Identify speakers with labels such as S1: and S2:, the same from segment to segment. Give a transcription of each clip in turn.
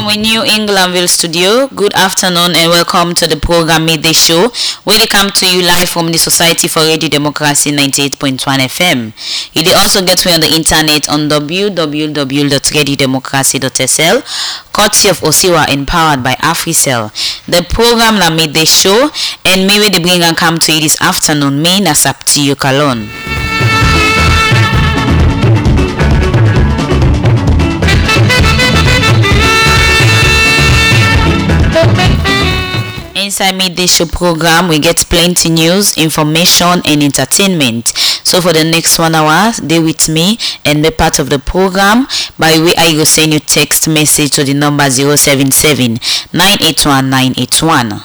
S1: from a New Englandville studio, good afternoon and welcome to the program Midday Show, where they come to you live from the Society for Radio Democracy 98.1 FM. You can also get me on the internet on www.radiodemocracy.sl, courtesy of Osiwa and powered by AfriCell. The program La Midday Show, and maybe they bring and come to you this afternoon, me Nasapti Yukalon. Inside Midday Show program, we get plenty news, information, and entertainment. So for the next 1 hour, stay with me and be part of the program. By the way, I will send you text message to the number 077 981 981.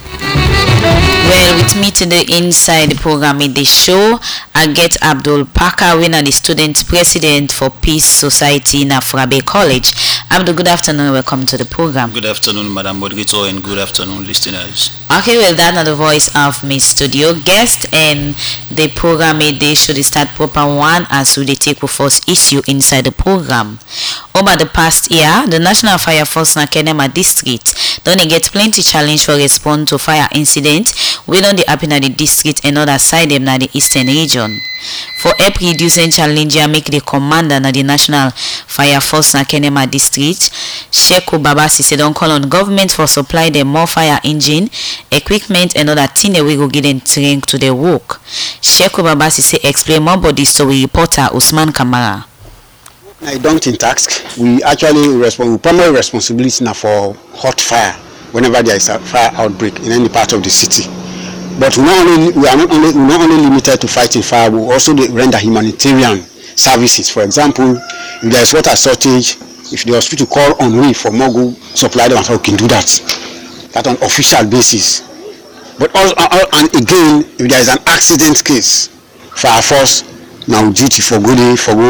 S1: Well, with me today inside the program Midday Show, I get Abdul Parker, winner, the student president for Peace Society in Afrabe College. Abdul, good afternoon. Welcome to the program.
S2: Good afternoon, Madam Bodrito, and good afternoon, listeners.
S1: Okay, well, that's not the voice of my studio guest, and the program Midday Show start proper one as we take the first issue inside the program. Over the past year, the National Fire Force in Kenema District don't get plenty challenge for respond to fire incident. We don't happen in the district and other side them in the eastern region. For help reducing challenge, make the commander of the National Fire Force in Kenema District, Sheku Babasi said don't call on government for supply them more fire engine, equipment and other thing that we go get them trained to the work. Sheku Babasi say explain more about this story reporter Usman Kamara.
S3: I don't in task. We actually primary responsibility now for hot fire whenever there is a fire outbreak in any part of the city. But we are not only limited to fighting fire, we also render humanitarian services. For example, if there is water shortage, if the hospital call on we for more supply, them we can do that on official basis. But also, and again, if there is an accident case, fire force now duty for go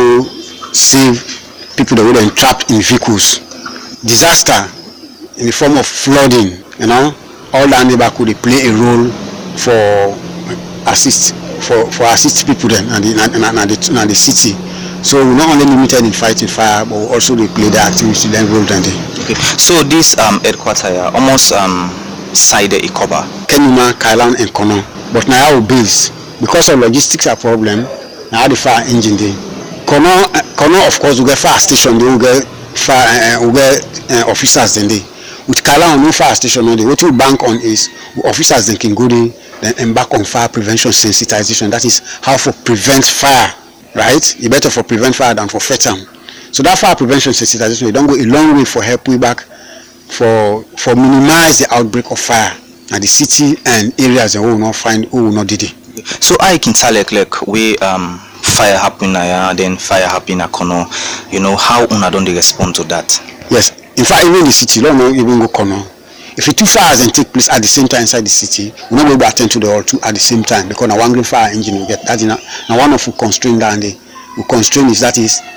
S3: save people that were trapped in vehicles. Disaster in the form of flooding, all that neighbor could play a role for assist people then and the city. So we're not only limited in fighting fire, but also they play the activity then rolled and
S4: Okay. So this headquarters almost side the Ikoba.
S3: Kenema, Kailan and Kono. But now our base, because of logistics are problem, now the fire engine day. Kono of course we get fire station, they will get fire officers then they. With Kailan no fire station on the what we bank on is officers then can go there then embark on fire prevention sensitization. That is how to prevent fire, right? You better for prevent fire than for fight them. So that fire prevention sensitization, you don't go a long way for help we back for minimize the outbreak of fire at the city and areas that we will not find who will not did it.
S4: So I can tell like we fire happen then fire happen at Kono. How una don't respond to that?
S3: Yes. In fact, even in the city, don't know even go Kono. If two fires and take place at the same time inside the city, we not be able to attend to the all two at the same time because now one fire engine will get that. Now one of the constraint that we constraint is that is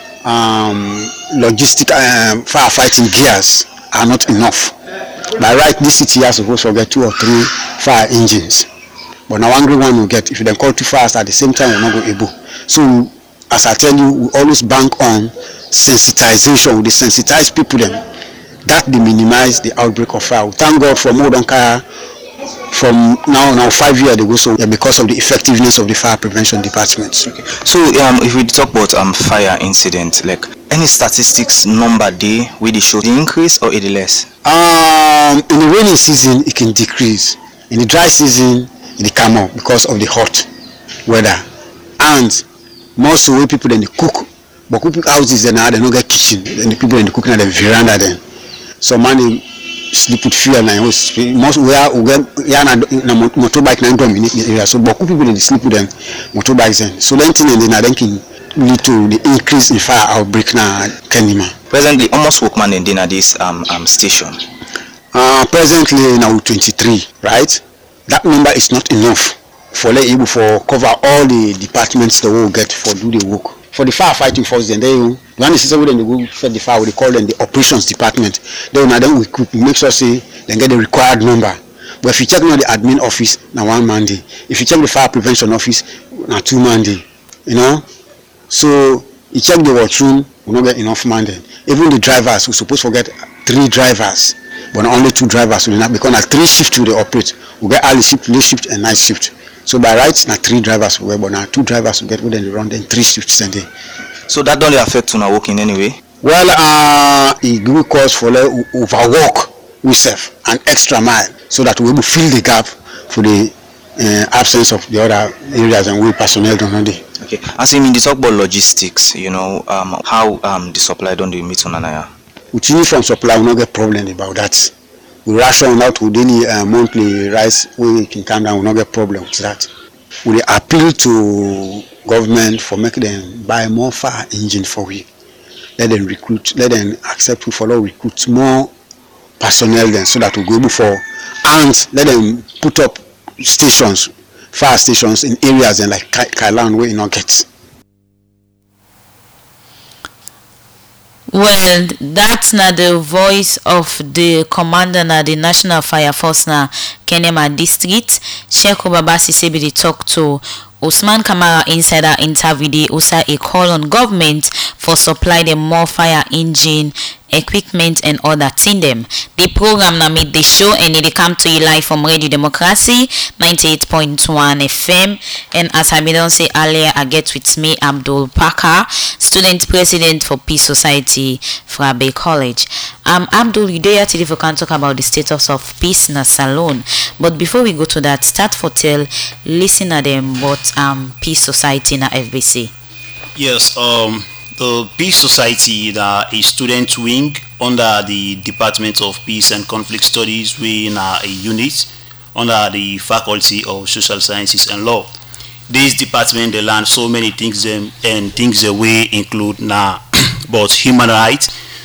S3: logistic firefighting gears are not enough. By right, this city has supposed to get 2 or 3 fire engines, but now one will get if you then call 2 fires at the same time, we're not go able. So as I tell you, we always bank on sensitization. We desensitize people then. That they minimize the outbreak of fire. Thank God for more than from now 5 years ago. So because of the effectiveness of the fire prevention departments.
S4: Okay. So if we talk about fire incident, like any statistics number day, will it show the increase or it less?
S3: In the rainy season, it can decrease. In the dry season, it come up because of the hot weather. And most of the people then they cook, but cooking houses then they don't get kitchen. Then the people in the cooking at the veranda then. So money sleep with fear now. Most where we get motorbike now dominate the area. So but people they sleep with them motorbikes then. So then thing then I think lead to the increase in fire outbreak now Kenema.
S4: Presently, almost workman in this station.
S3: Presently now 23, right? That number is not enough for able for cover all the departments that will get for do the work. For the firefighting force, then they one is when they go fight the fire, we call them the operations department. Then we make sure say they get the required number. But if you check now the admin office, now 1 man day. If you check the fire prevention office, now 2 man day. So you check the washroom, we not get enough man then. Even the drivers, we supposed to get 3 drivers, but only 2 drivers. We not because 3 shifts we they operate. We get early shift, late shift, and night shift. So by rights, now 3 drivers we get, but now 2 drivers we get within the run then 3 shifts and day.
S4: So that don't affect our work in any way?
S3: Well, it will cause for overwork we serve an extra mile so that we will fill the gap for the absence of the other areas and we personnel don't know.
S4: Okay, as in the talk about logistics, how the supply don't do meet on Anaya?
S3: With uniform supply, we don't get problem about that. We ration out with any monthly rice we can come down, we don't get problem with that. We appeal to government for making them buy more fire engine for we. Let them recruit, let them accept we follow recruit more personnel then so that we go before and let them put up stations, fire stations in areas and like Kailan where you not get.
S1: Well, that's not the voice of the commander na the National Fire Force na Kenema District. Sheikh Babasi Sebidi talk to Usman Kamara insider interview the USA a call on government for supply them more fire engine equipment and other thing them. The program now made the show and it come to you live from Radio Democracy 98.1 FM. And as I don't say earlier, I get with me Abdul Parker, student president for Peace Society for Abbey College. Abdul, you there today for can talk about the status of peace in a salon. But before we go to that, start for tell listener them what Peace Society in a FBC.
S2: Yes, the Peace Society is a student wing under the Department of Peace and Conflict Studies. We in a unit under the Faculty of Social Sciences and Law. This department they learn so many things and things that we include now about human rights,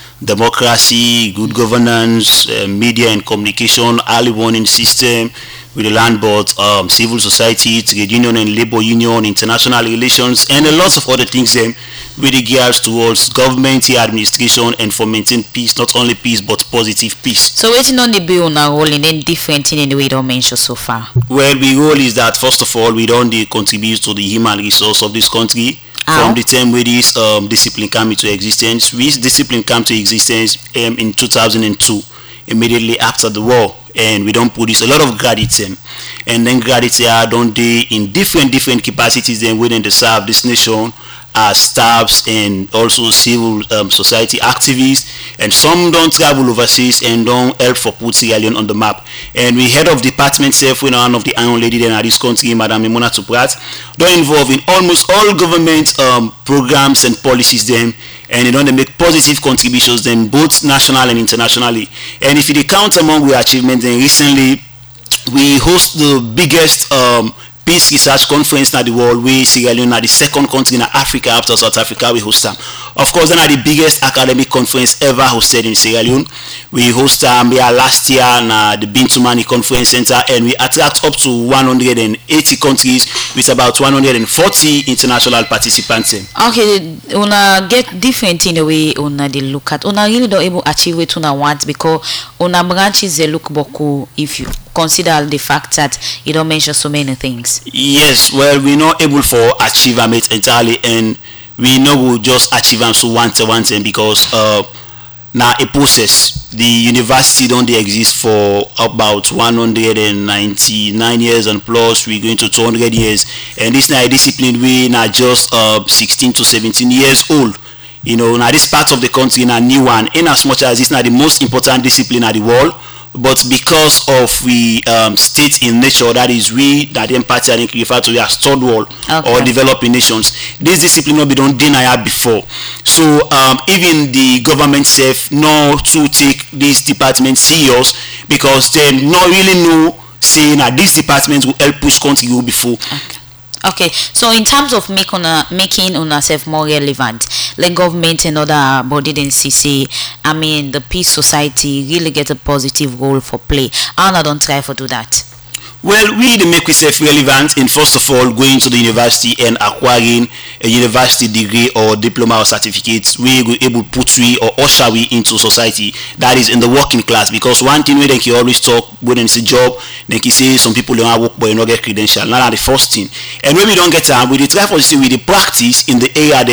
S2: democracy, good governance, media and communication, early warning system. We learn about civil society, trade union and labor union, international relations, and a lot of other things with regards towards government administration and for maintaining peace, not only peace but positive peace.
S1: So waiting on the bill on our role in any different thing in the way don't mention so far?
S2: Well, the role is that first of all we don't contribute to the human resource of this country. From the time where this discipline came into existence. This discipline came to existence in 2002, immediately after the war, and we don't produce a lot of graduates, and then graduates are don't they in different capacities then within the serve this nation as staffs and also civil society activists, and some don't travel overseas and don't help for put Sierra Leone on the map. And we head of department self, we know one of the iron lady then at this country, Madam Mimona Tuprat, don't involve in almost all government programs and policies then, and they make positive contributions then both national and internationally. And if you count among the achievements, then recently we host the biggest Peace Research Conference in the world. We Sierra Leone are the second country in Africa after South Africa. We host them. Of course, they are the biggest academic conference ever hosted in Sierra Leone. We host them last year in the Bintumani Conference Center, and we attract up to 180 countries with about 140 international participants.
S1: Okay, una get different in a way una they look at. Una really don't able achieve what una want because una branches they look boku if you consider the fact that you don't mention so many things.
S2: Yes, well, we're not able for achievement entirely, and we know we'll just achieve them so once because now a process. The university don't they exist for about 199 years and plus. We're going to 200 years, and this now a discipline we now just 16 to 17 years old. You know, now this part of the country now new one. In as much as it's not the most important discipline at the world. But because of we state in nature, that is we that the empathy I think refer to as third world or developing nations, this discipline will be done denied before. So even the government self know to take this department serious because they not really know saying that this department will help push country go before.
S1: Okay, so in terms of making ourselves more relevant, like government and other body than CC, I mean the Peace Society really get a positive role for play. And I don't try to do that.
S2: Well, we need to make ourselves relevant in first of all going to the university and acquiring a university degree or diploma or certificate. We will able to put we or usher we into society, that is in the working class. Because one thing we can always talk when it's a job, they can say some people don't have work but you don't get credential. Not the first thing. And when we don't get time, we try for see with the practice in the area them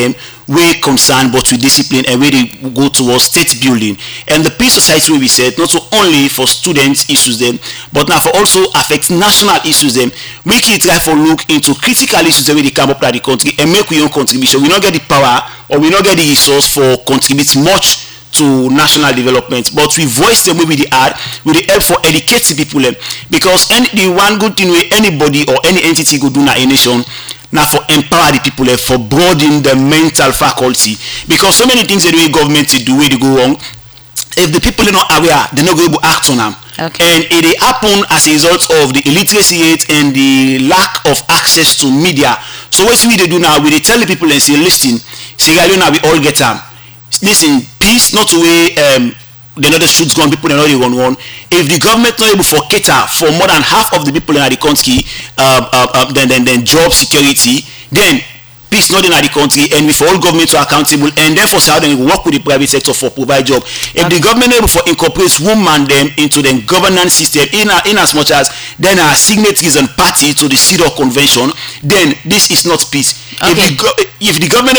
S2: way concerned but with discipline and where they go towards state building. And the peace society will be set not only for students issues them, but now for also affect national issues them. We can try for look into critical issues where they come up in the country and make we own contribution. We not get the power or we not get the resource for contributing much to national development, but we voice them with the art, with the help for educate the people them. Because the one good thing where anybody or any entity go do in a nation now for empower the people for broaden the mental faculty, because so many things that the government do where they go wrong, if the people are not aware, they're not going to act on them.
S1: Okay.
S2: And it happen as a result of the illiteracy rate and the lack of access to media. So what we do now, we tell the people and say, listen, Sierra Leone, we all get them. Listen, peace not to way they know the streets gone, people they know they run one. If the government not able to cater for more than half of the people in the country, then job security, then peace not in the country, and with all government to accountable, and therefore how they work with the private sector for provide job. If the government able to incorporate women them into the governance system in as much as then are signatories and party to the CEDAW convention, then this is not peace.
S1: Okay.
S2: If the government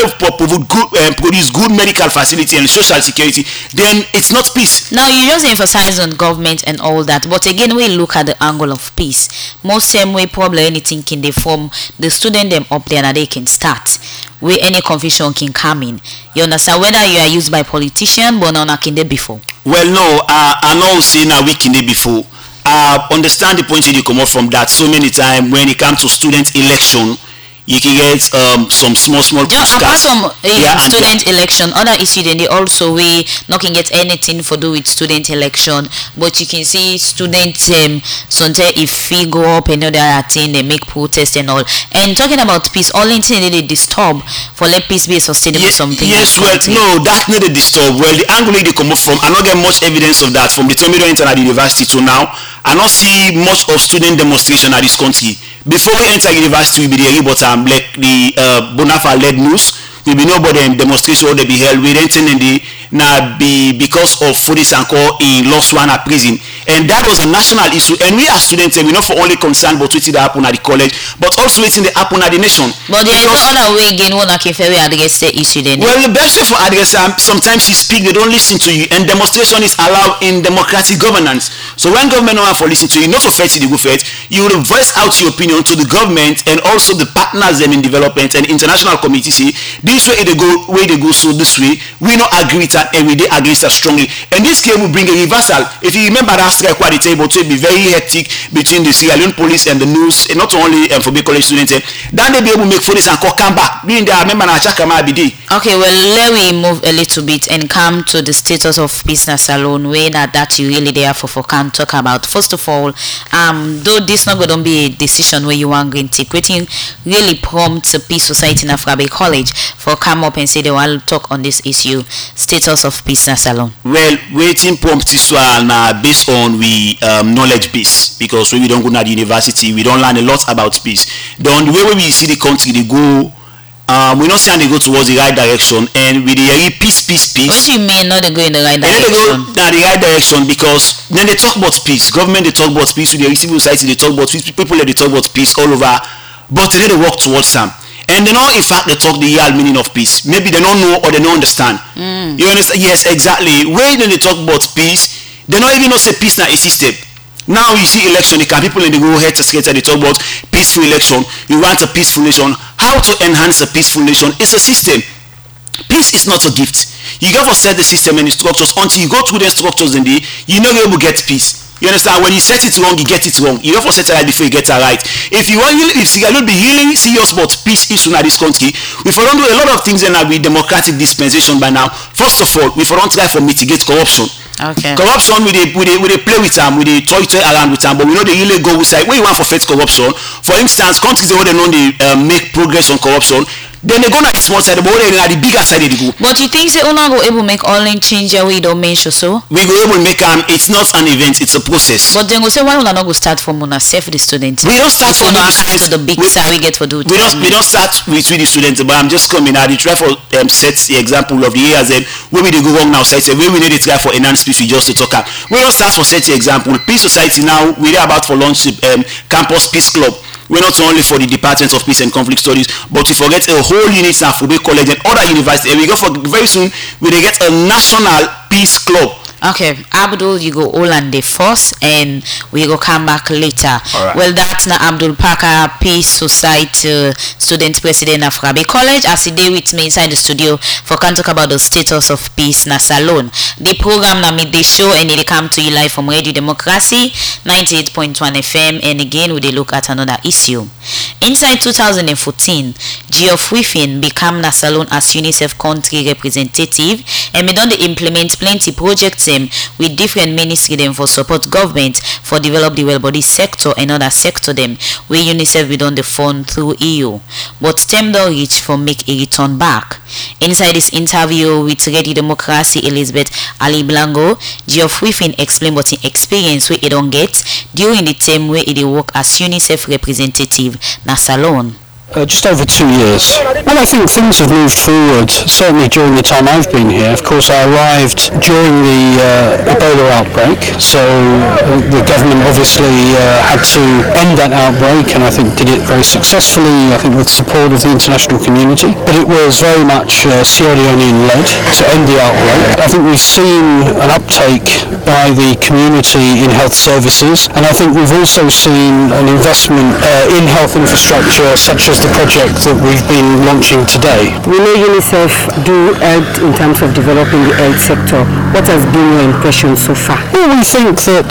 S2: produce good medical facility and social security, then it's not peace.
S1: Now you just emphasize on government and all that, but again we look at the angle of peace. Most same way probably anything can they form the student them up there and they can start where any confusion can come in. You understand, whether you are used by politician but not can they before.
S2: Well, no, I know say now we can they before. I understand the point you come up from that so many times when it comes to student election. You can get some small
S1: apart from student election, other issue then they also we not can get anything for do with student election, but you can see students sometimes if we go up and other thing they make protest and all. And talking about peace, only thing they disturb for let peace be sustainable something.
S2: Yes, well, no, that not a disturb. Well, the angle they come up from, I don't get much evidence of that from the time we enter the university to now. I don't see much of student demonstration at this country. Before we enter university, we be the but like the Bonafa led news, we be nobody demonstration or they be held. We enter in the now be because of Fodis Anko in Los Wana prison, and that was a national issue. And we as students, we not for only concerned about what happen at the college, but also what's in the happen at the nation.
S1: But there is no other way again one can very address the issue then.
S2: Well, the best way for address sometimes you speak, they don't listen to you, and demonstration is allowed in democratic governance. So when government don't want to listen to you, not for faith the go for it, you will voice out your opinion to the government and also the partners them in development and international community. Say this way they go, so this way we not agree with that and we against that strongly. And this case will bring a reversal. If you remember that strike at the table to be very hectic between the Sierra Leone police and the news, and not only for big college students, then they be able to make for this and come back. Being there, remember na Chakama BD.
S1: Okay, well let we move a little bit and come to the status of peace na salon way that you really there for can talk about. First of all, though this not going to be a decision where you want to take, waiting really prompt peace society in Afrabe College for come up and say they want to talk on this issue, status of peace na salon.
S2: Well, waiting prompt this one based on we knowledge base, because when we don't go to the university, we don't learn a lot about peace. The only way we see the country they go, we not saying they go towards the right direction, and with the peace.
S1: What do you mean not they go in the right direction?
S2: They go in the right direction because then they talk about peace. Government they talk about peace, with the civil society they talk about peace, people they talk about peace all over, but then they work towards some. And they know in fact they talk the real meaning of peace. Maybe they don't know or they don't understand. You understand? Yes, exactly. When they talk about peace, they don't even know say peace now is system. Now you see election, they can people in the go head to skater, they talk about peaceful election. You want a peaceful nation. How to enhance a peaceful nation? It's a system. Peace is not a gift. You got to set the system and the structures. Until you go through the structures in the, you know you will get peace. You understand? When you set it wrong, you get it wrong. You have to set it right before you get it right. If you want, if you will be really serious about peace issue in this country, we don't do a lot of things in our democratic dispensation by now. First of all, we don't try to mitigate corruption.
S1: Okay.
S2: Corruption, we play with them, we toy around with them, but we know they really go with side. When you want for fight corruption, for instance, countries they know they make progress on corruption. Then they go on the small side, but they are the bigger side they go.
S1: But you think they not go able to make online change we don't mention so?
S2: We go able to make it's not an event, it's a process.
S1: But then we say why will not go start from una self the students?
S2: We don't start from
S1: start the big side we get for do.
S2: We don't start with the students, but I'm just coming out. They try for set the example of the areas where we they go wrong now. So where we need to try for enhanced peace, we just to talk about. We don't start for set the example. Peace society now we're about for launch campus peace club. we're not only for the Department of Peace and Conflict Studies, but we forget a whole unit in Fube College and other universities. And we go for very soon, we will get a national peace club.
S1: Okay, Abdul, you go Olande first and we go come back later.
S2: Alright.
S1: Well, that's na Abdul Parker, Peace Society student president of Rabe College. As he day with me inside the studio for can talk about the status of peace na Salone. The program na midday show and it come to you live from Radio Democracy 98.1 FM, and again we look at another issue. Inside 2014, Geoff Whiffen became na Salone as UNICEF country representative, and we don't implement plenty projects with different ministry them for support government for develop the well body sector and other sector them where UNICEF we done the fund through EU, but them don't reach for make a return back. Inside this interview with Radio Democracy Elizabeth Ali Blango, Geoff Whiffen explained what he experienced where he don't get during the time where he work as UNICEF representative na Salone.
S5: Just over 2 years. Well, I think things have moved forward, certainly during the time I've been here. Of course, I arrived during the Ebola outbreak, so the government obviously had to end that outbreak, and I think did it very successfully, I think with support of the international community. But it was very much Sierra Leonean-led to end the outbreak. I think we've seen an uptake by the community in health services, and I think we've also seen an investment in health infrastructure, such as the project that we've been launching today.
S6: We know UNICEF do help in terms of developing the health sector. What has been your impression so far?
S5: Well, we think that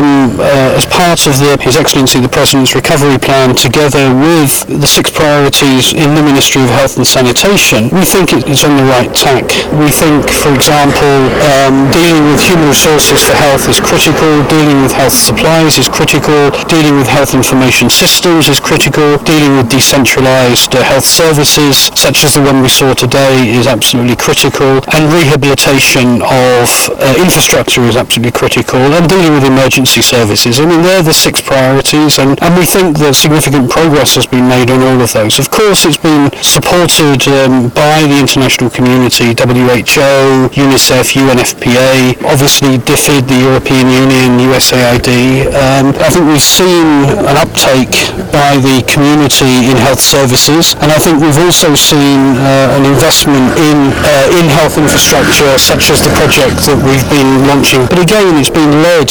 S5: as part of His Excellency the President's recovery plan, together with the 6 priorities in the Ministry of Health and Sanitation, we think it's on the right tack. We think, for example, dealing with human resources for health is critical, dealing with health supplies is critical, dealing with health information systems is critical, dealing with decentralized health services such as the one we saw today is absolutely critical, and rehabilitation of infrastructure is absolutely critical, and dealing with emergency services. I mean, they're the 6 priorities, and we think that significant progress has been made on all of those. Of course, it's been supported by the international community, WHO, UNICEF, UNFPA, obviously DFID, the European Union, USAID. I think we've seen an uptake by the community in health services, and I think we've also seen an investment in health infrastructure, such as the project that we've been launching. But again, it's been led,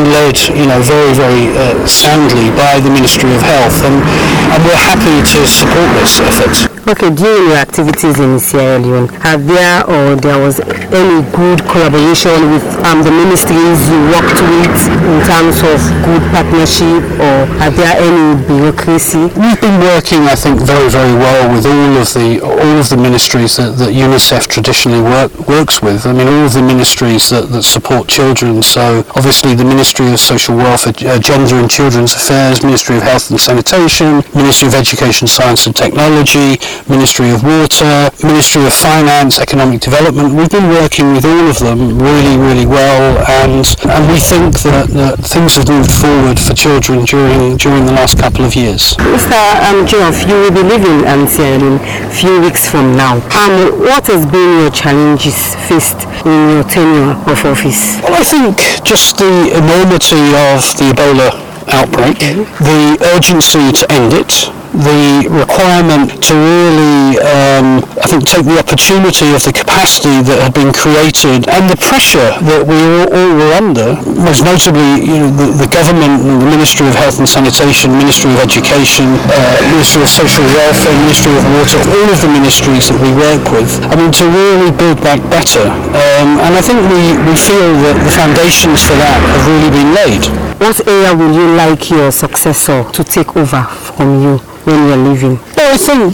S5: very, very soundly by the Ministry of Health, and we're happy to support this effort.
S6: Okay, during your activities in Sierra Leone, have there was any good collaboration with the ministries you worked with in terms of good partnership, or are there any bureaucracy?
S5: We've been working, I think, very, very well with all of the ministries that UNICEF traditionally works with. I mean, all of the ministries that support children. So obviously the Ministry of Social Welfare, Gender and Children's Affairs, Ministry of Health and Sanitation, Ministry of Education, Science and Technology, Ministry of Water, Ministry of Finance, Economic Development. We've been working with all of them really, really well, and we think that things have moved forward for children during the last couple of years.
S6: Mr. Geoff, you will be leaving Sierra Leone a few weeks from now. What has been your challenges faced in your tenure of office?
S5: Well, I think just the enormity of the Ebola outbreak, the urgency to end it, the requirement to really, I think, take the opportunity of the capacity that had been created and the pressure that we all were under, most notably, the government and the Ministry of Health and Sanitation, Ministry of Education, Ministry of Social Welfare, Ministry of Water, all of the ministries that we work with, I mean, to really build back better. And I think we feel that the foundations for that have really been laid.
S6: What area will you like your successor to take over from you when you're leaving?
S5: Well, I think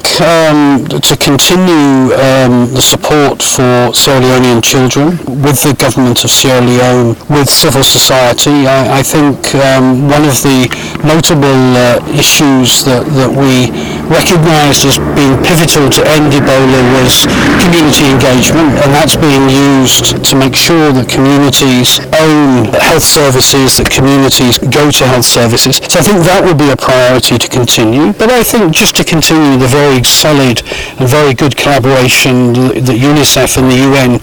S5: to continue the support for Sierra Leonean children with the government of Sierra Leone, with civil society. I think one of the notable issues that we recognised as being pivotal to end Ebola was community engagement, and that's being used to make sure that communities own health services, that communities go to health services. So I think that would be a priority to continue. But I think just to continue the very solid and very good collaboration that UNICEF and the UN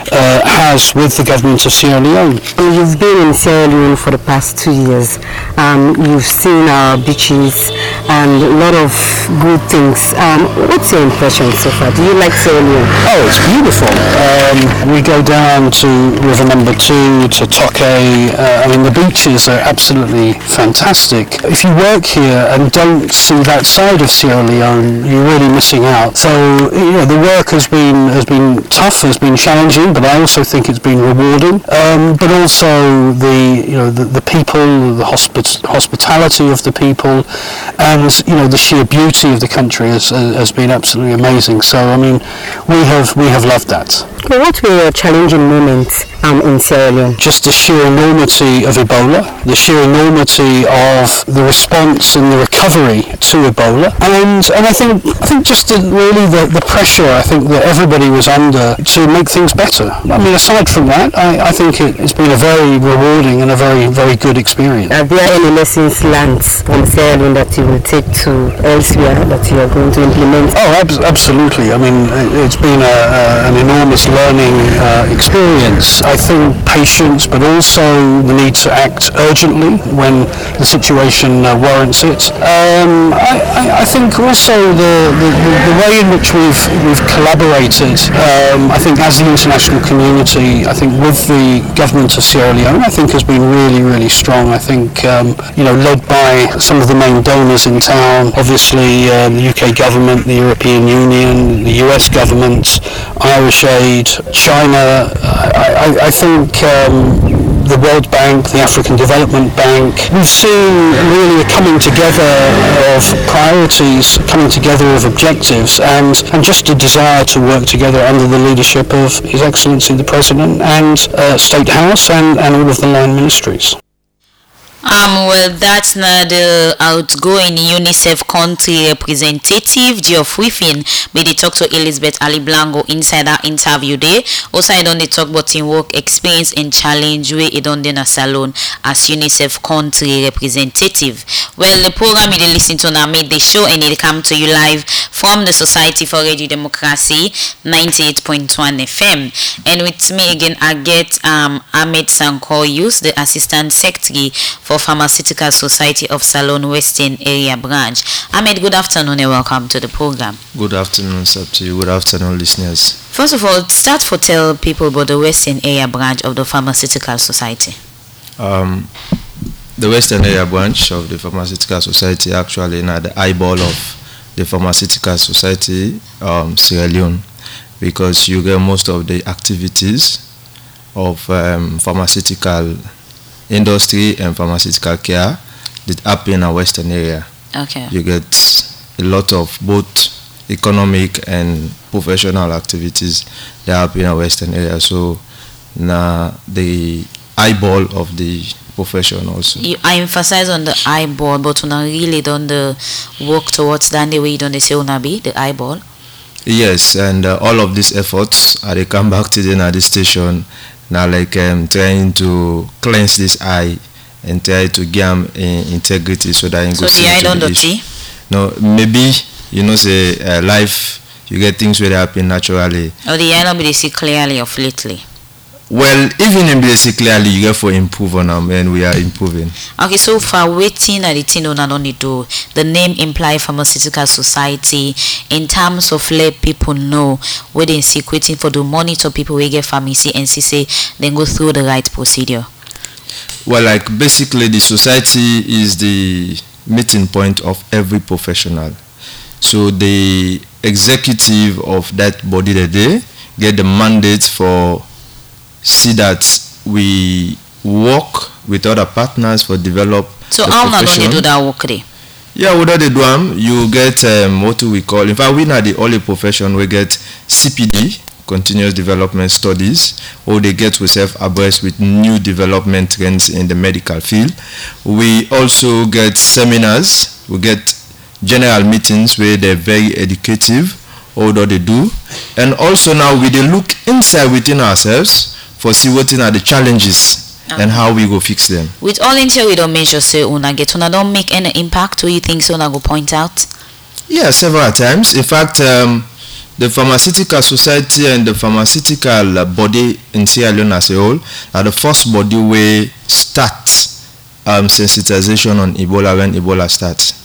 S5: has with the government of Sierra Leone.
S6: You've been in Sierra Leone for the past 2 years. You've seen our beaches and a lot of good things. What's your impression so far? Do you like Sierra Leone?
S5: Oh, it's beautiful. We go down to River Number 2, to Tokay. I mean, the beaches are absolutely fantastic. If you work here and don't see that side of Sierra Leone, you're really missing out. So, the work has been tough, has been challenging, but I also think it's been rewarding. But also the people, the hospitality of the people, and the sheer beauty of the country has been absolutely amazing. So I mean, we have loved that.
S6: Well, what were your challenging moments in Sierra Leone?
S5: Just the sheer enormity of Ebola, the sheer enormity of the response and the recovery to Ebola, and I think just the pressure I think that everybody was under to make things better. I mean, aside from that, I think it's been a very rewarding and a very, very good experience.
S6: Are there any lessons learned from Sierra Leone that you will take to elsewhere that you are going to implement?
S5: Oh, absolutely. I mean, it's been an enormous learning experience. I think patience, but also the need to act urgently when the situation warrants it. I think also the way in which we've collaborated. I think as the international community, I think with the government of Sierra Leone, I think has been really, really strong. I think led by some of the main donors in town. Obviously, the UK government, the European Union, the US government, Irish Aid, China. I think the World Bank, the African Development Bank. We've seen really a coming together of priorities, coming together of objectives, and just a desire to work together under the leadership of His Excellency the President and State House and all of the line ministries.
S1: Well, that's not the outgoing UNICEF country representative, Geoff Griffin, but they talk to Elizabeth Ali Blanco inside our interview there. Also, I don't talk about in work experience and challenge where it on the salon as UNICEF country representative. Well, the program you listen to now made the show and it come to you live from the Society for Radio Democracy 98.1 FM. And with me again, I get Ahmed Sankoyus, the Assistant Secretary for Pharmaceutical Society of Salone Western Area Branch. Ahmed, good afternoon and welcome to the program.
S7: Good afternoon, sir, to you. Good afternoon, listeners.
S1: First of all, start for tell people about the Western Area Branch of the Pharmaceutical Society.
S7: The Western Area Branch of the Pharmaceutical Society actually is the eyeball of the Pharmaceutical Society Sierra Leone, because you get most of the activities of pharmaceutical industry and pharmaceutical care that happen in our Western area.
S1: Okay.
S7: You get a lot of both economic and professional activities that happen in our Western area. So now the eyeball of the profession also.
S1: I emphasize on the eyeball, but when I really don't work towards that the way you don't say be the eyeball.
S7: Yes, and all of these efforts, they come back to the station now, like trying to cleanse this eye and try to give integrity so that
S1: so the eye don't dirty.
S7: No, maybe say life you get things where they happen naturally.
S1: Or the eye not be see clearly or flatly.
S7: Well, even in basic clearly, you get for improve on them, and we are improving.
S1: Okay, so for waiting at the thing on and only do the name imply Pharmaceutical Society in terms of let people know where they seek waiting for the monitor people we get pharmacy and say then go through the right procedure.
S7: Well, like basically the society is the meeting point of every professional. So the executive of that body that they get the mandate for see that we work with other partners for develop.
S1: So how not only do that work there?
S7: Yeah, without the DWAM, you get what we call, in fact, we are the only profession we get CPD, continuous development studies, or they get yourself abreast with new development trends in the medical field. We also get seminars, we get general meetings where they're very educative, although they do. And also now we they look inside within ourselves for see what are the challenges and how we go fix them.
S1: With all intel we don't measure say una don't make any impact, or you think so una go point out?
S7: Yeah, several times. In fact, the Pharmaceutical Society and the pharmaceutical body in Sierra Leone as a whole are the first body where start sensitization on Ebola when Ebola starts.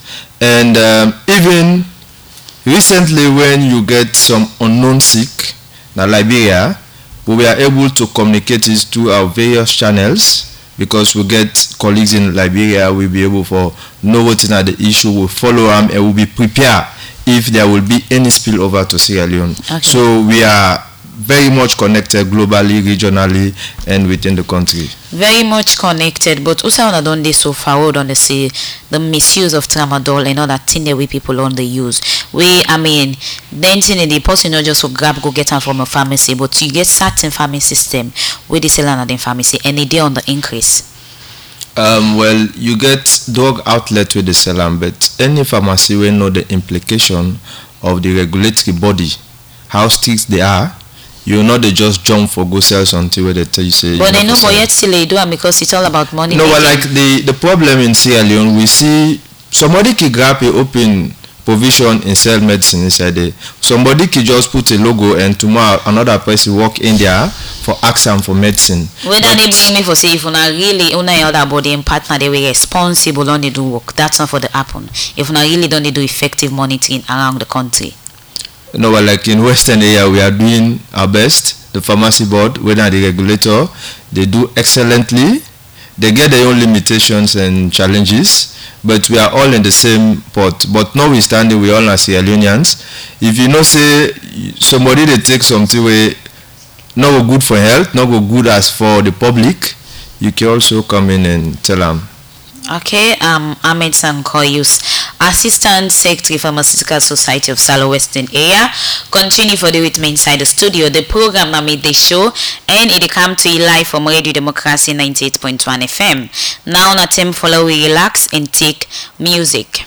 S7: And even recently when you get some unknown sick in Liberia, we were able to communicate it through our various channels, because we get colleagues in Liberia, we'll be able to know what is the issue, we'll follow them, and we'll be prepared if there will be any spillover to Sierra Leone. Okay. So we are very much connected globally, regionally, and within the country.
S1: Very much connected, but also don't they so forward on the misuse of tramadol and all that thing that we people on the use. Then thing the person not just go get them from a pharmacy, but you get certain pharmacy system where they sell another pharmacy and they on the increase.
S7: Well, you get drug outlet with the seller, but any pharmacy will know the implication of the regulatory body, how strict they are. You know they just jump for go sell something where they tell you say.
S1: But they know for yet still they do it because it's all about money.
S7: No, well, like the problem in Sierra Leone, we see somebody can grab a open provision and sell medicine inside there. Somebody can just put a logo and tomorrow another person walk in there for action for medicine.
S1: Whether they bring me for say if una really una other body and partner they were responsible on the do work. That's not for the happen. If una really don't do effective monitoring around the country.
S7: No, but like in Western area, we are doing our best. The pharmacy board, whether the regulator, they do excellently. They get their own limitations and challenges, but we are all in the same pot. But notwithstanding, we all are Sierra Leoneans. If you know, say somebody they take something way not good for health, not good as for the public, you can also come in and tell them.
S1: Okay, Ahmed Sankoyus, Assistant Secretary Pharmaceutical Society of Salo Western Area. Continue for the with me inside the studio. The program I made the show and it come to you live from Radio Democracy 98.1 FM. Now on a time follow we relax and take music.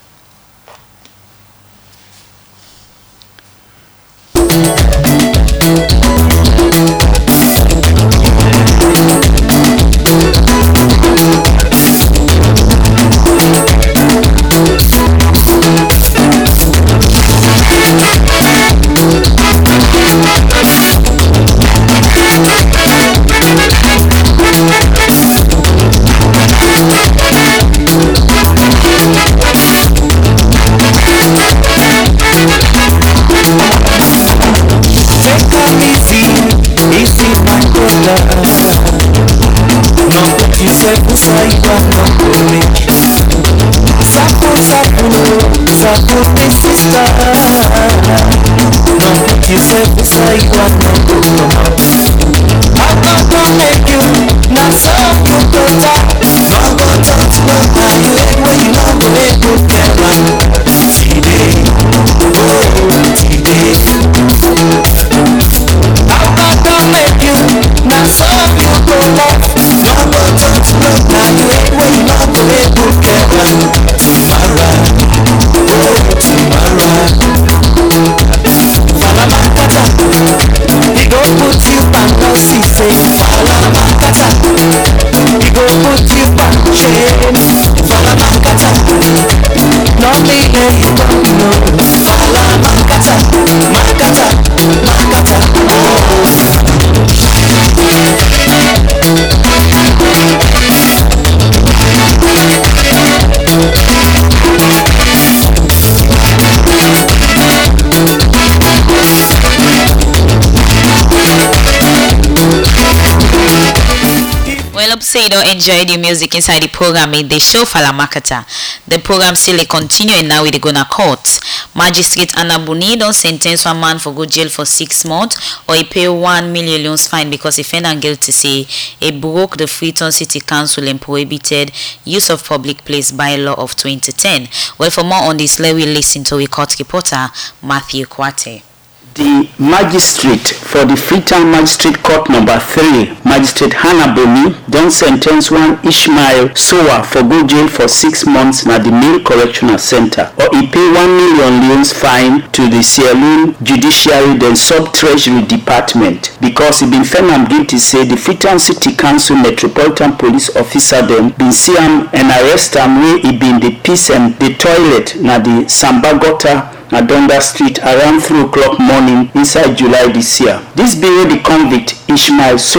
S1: Say you don't enjoy the music inside the program in the show Falamakata. The program still continue and now we're gonna court. Magistrate Anna Buni don't sentence one man for go jail for 6 months or he pay 1 million fine because he found guilty say he broke the Freetown City Council and prohibited use of public place by law of 2010. Well, for more on this, let we listen to a court reporter Matthew Kwate.
S8: The magistrate for the Freetown Magistrate Court number 3, Magistrate Hannah Boni, don sentence one Ishmael Sowa for go jail for 6 months na the Mill Correctional Center, or he pay 1 million leons fine to the Sierra Leone Judiciary then Sub-Treasury Department because he been found am guilty say the Freetown City Council Metropolitan Police Officer them been see am and arrest am where he been the piece and the toilet na the Sambagota Adonda Street around 3 o'clock morning inside July this year. This be where the convict Ishmael Sowa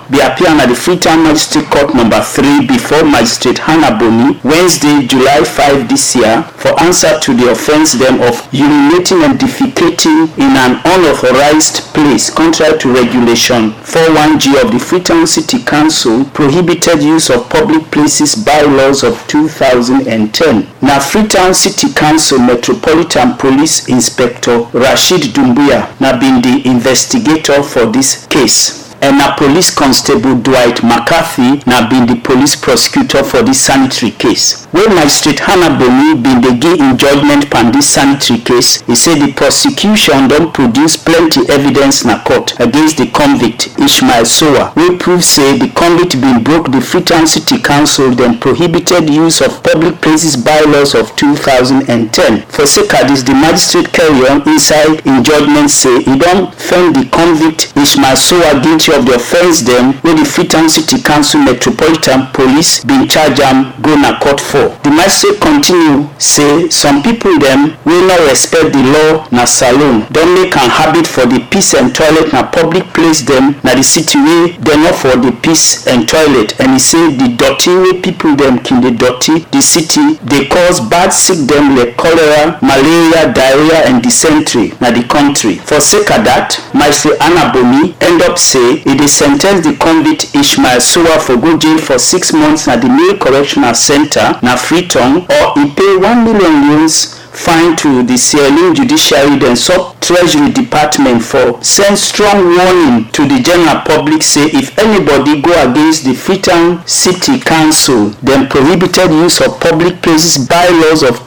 S8: be appearing at the Freetown Magistrate Court number 3 before Magistrate Hannah Boni Wednesday, July 5 this year for answer to the offence them of urinating and defecating in an unauthorized place contrary to regulation 41G of the Freetown City Council prohibited use of public places bylaws of 2010. Now Freetown City Council Metropolitan Police Inspector Rashid Dumbuya now been the investigator for this case. And now Police Constable Dwight McCarthy now been the police prosecutor for this sanitary case. When Magistrate Hannah Boni been the give in judgment on this sanitary case, he said the prosecution don't produce plenty evidence in court against the convict Ishmael Sowa. We prove say the convict been broke the Freetown City Council then prohibited use of public places bylaws of 2010. For sake of this, the magistrate carry on inside in judgment say he don't find the convict Ishmael Sowa guilty of the offence them when the Freetown City Council Metropolitan Police been charged go na court for. The magistrate continue say some people them will not respect the law na saloon don't make an habit for the peace and toilet na public place them na the city way they not for the peace and toilet, and he say the dirty way people them can the dirty the city they cause bad sick them like cholera, malaria, diarrhea and dysentery na the country. For sake of that, Magistrate Hannah Boni end up say it is sentenced the convict Ishmael Sowa for go jail for 6 months at the Male Correctional Center na Freetown, or he pay 1 million euros fine to the Sierra Leone Judiciary then Sub-Treasury Department for send strong warning to the general public say if anybody go against the Freetown City Council then prohibited use of public places bylaws of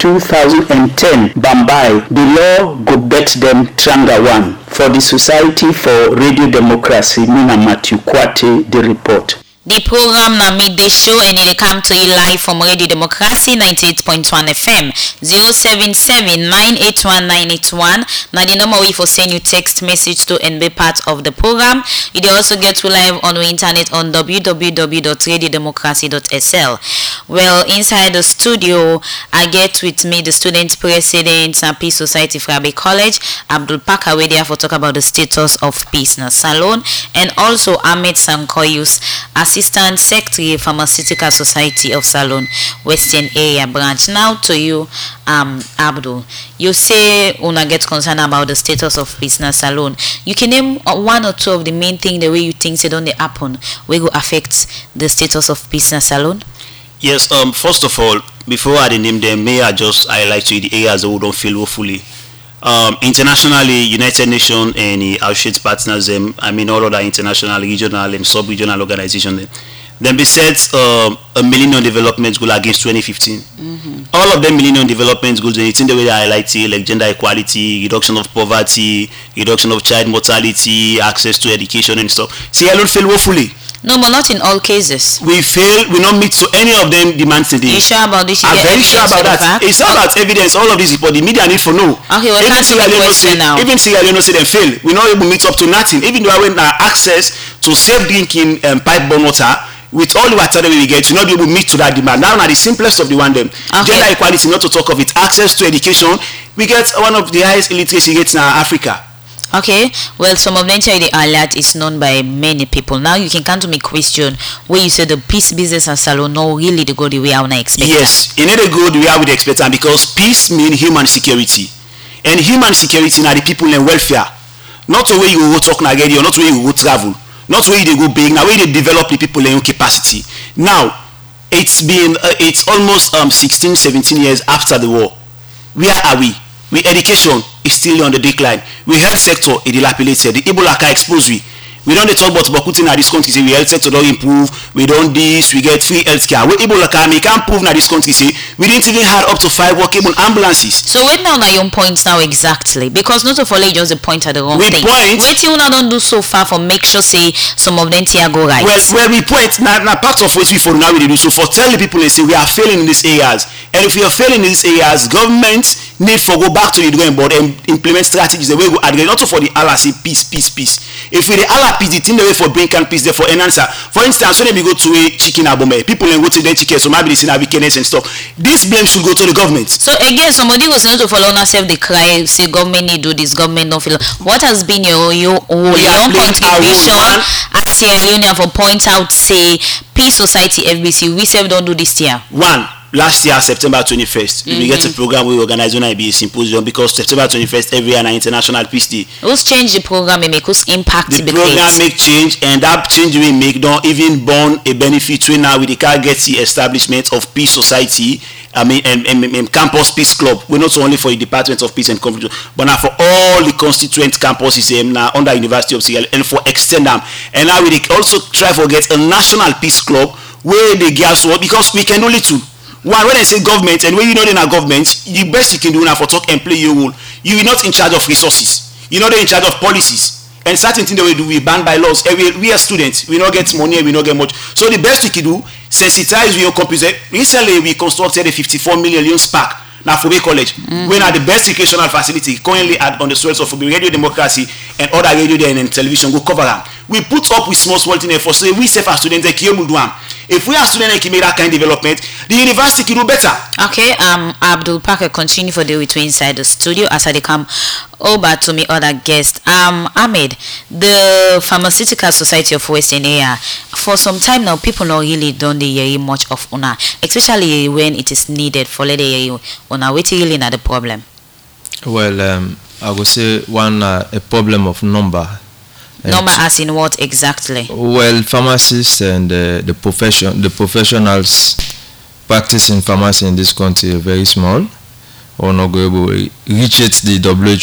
S8: 2010 Bambai, the law go bet them tranga one. For the Society for Radio Democracy, Mina Matthew Kwate, the report.
S1: The program na midday show and it come to you live from Radio Democracy 98.1 FM 077-981-981. Now the number way for send you text message to and be part of the program. You also get to live on the internet on www.radiodemocracy.sl. Well, inside the studio, I get with me the student president and Peace Society for Abbey College, Abdul Paka, where they for talk about the status of peace na Salone, and also Ahmed Sankoyus, Assistant Secretary Pharmaceutical Society of Salone, Western Area Branch. Now to you, Abdul. You say una get concerned about the status of peace na Salone. You can name one or two of the main things the way you think they don't happen will go affect the status of peace na Salone?
S2: Yes, first of all, before I name them, may I just highlight to you the areas that we don't feel hopefully. Internationally, United Nations and the associate partners, I mean all other international, regional and sub-regional organizations, then they set a Millennium Development Goal against 2015. Mm-hmm. All of them Millennium Development Goals, it's in the way they highlight it, like gender equality, reduction of poverty, reduction of child mortality, access to education and stuff. See, I don't feel woefully.
S1: No, but not in all cases.
S2: We fail, we not meet to any of them demands today.
S1: You sure about this?
S2: I'm very sure about that. It's all about evidence, all of this, but the media need for know.
S1: Okay, well,
S2: even Sierra Leone say them fail. We not able to meet up to nothing. Even though I went access to safe drinking pipe bomb water, with all the water that we get, you not be able to meet to that demand. Now, the simplest of the one them. Okay. Gender equality, not to talk of it. Access to education, we get one of the highest illiteracy rates in Africa.
S1: Okay, well, some of the the alert is known by many people. Now you can come to me question where you say the peace business and Salone no really to go the way I would expect.
S2: Yes, it need to go the way I would expect, and because peace means human security, and human security now the people in welfare. Not the way you go talk again, or not the way you go travel, not the way they go big, now way they develop the people in capacity. Now it's been it's almost 16, 17 years after the war. Where are we? Education is still on the decline. We health sector is dilapidated. The Ebola can expose we. We don't talk about Bokutin at this country say we health sector don't improve. We don't this. We get free health care. We Ebola can can't prove na this country say we didn't even have up to 5 workable ambulances.
S1: So wait now your points now exactly because not of all just the point at the wrong thing. Wait you not do so far for make sure say some of them here go right.
S2: Well we point now part of what we for now we do so for tell the people and say we are failing in these areas, and if we are failing in these areas, government need for go back to the drawing board and implement strategies the way we address not for the Allah say peace. If we the Allah peace, the thing the way for bring can peace there for an answer. For instance, when we go to a chicken abome, people and go to their chicken, so maybe they see wickedness and stuff. This blame should go to the government.
S1: So again, somebody was not to follow yourself the cry, say government need do this, government don't feel. What has been your contribution as Sierra Leone for point out say Peace Society FBC we self don't do this year.
S2: One. Last year, September 21st, we get a program we organize on IBA symposium because September 21st every year na International Peace Day.
S1: Who's change the program and make us impact
S2: the program make change, and that change we make don't even born a benefit when now we the car get the establishment of Peace Society. I mean, and Campus Peace Club. We're not only for the Department of Peace and Conflict, but now for all the constituent campuses now under University of Sierra Leone and for extend them. And now we also try to get a national peace club where they get so because we can only two. One, when I say government and when you're not in a government, the best you can do now for talk and play your role. You're not in charge of resources. You're not in charge of policies. And certain things that we do, we ban by laws. And we are students. We don't get money and we don't get much. So the best we can do, sensitize your computer. Recently, we constructed a 54 million spark. Now, Fobe College, we are the best educational facility currently on the source of Fobe Radio Democracy and other radio and television. Go cover them. We put up with small things for so we say for students like you do. If we are students that make that kind of development, the university can do better.
S1: Okay, Abdul Parker continue for the way to inside the studio as I come over to me other guest. Ahmed, the Pharmaceutical Society of Western Area. For some time now, people not really don't hear much of una, especially when it is needed for let hear una. What really not the problem?
S7: Well, I would say one a problem of number.
S1: Number as in what exactly?
S7: Well, pharmacists and the professionals practicing pharmacy in this country are very small, or not going to reach the